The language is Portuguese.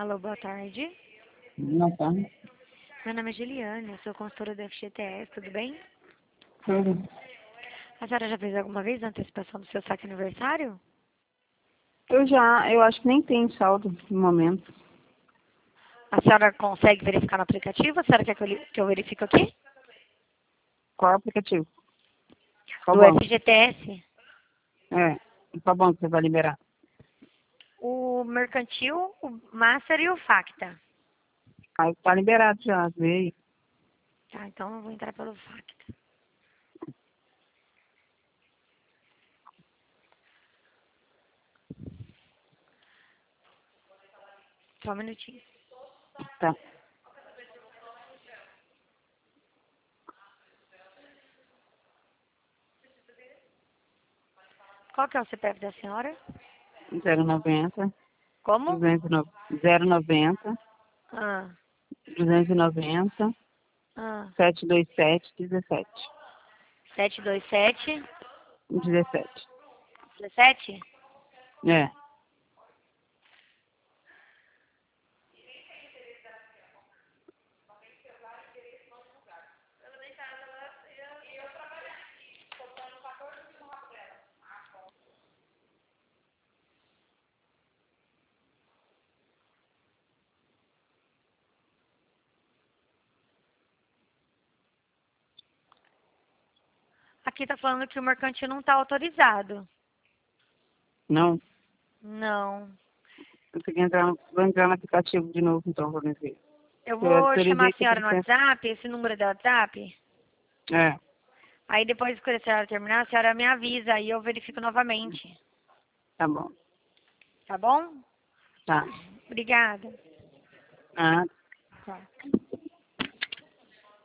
Alô, boa tarde. Não tá? Meu nome é Juliana, eu sou consultora do FGTS, tudo bem? Tudo. A senhora já fez alguma vez a antecipação do seu saque aniversário? Eu acho que nem tem saldo no momento. A senhora consegue verificar no aplicativo? A senhora quer que eu verifique aqui? Qual é o aplicativo? Qual Do banco? FGTS. É. E qual banco você vai liberar? O Mercantil, o Master e o Facta. Aí tá liberado já, veio. Tá, então eu vou entrar pelo Facta. Só um minutinho. Tá. Qual que é o CPF da senhora? 090, Como? 090, Ah, 290, ah. 727, 17. 727 17. 17? É. Aqui tá falando que o Mercantil não tá autorizado. Não. Não. Eu tenho que entrar, vou entrar no aplicativo de novo, então, vou ver. Eu Eu vou chamar autorizei a que senhora no você... WhatsApp, esse número é do WhatsApp. É. Aí depois que a senhora terminar, a senhora me avisa, aí eu verifico novamente. Tá bom. Tá bom? Tá. Obrigada. Ah. Tchau.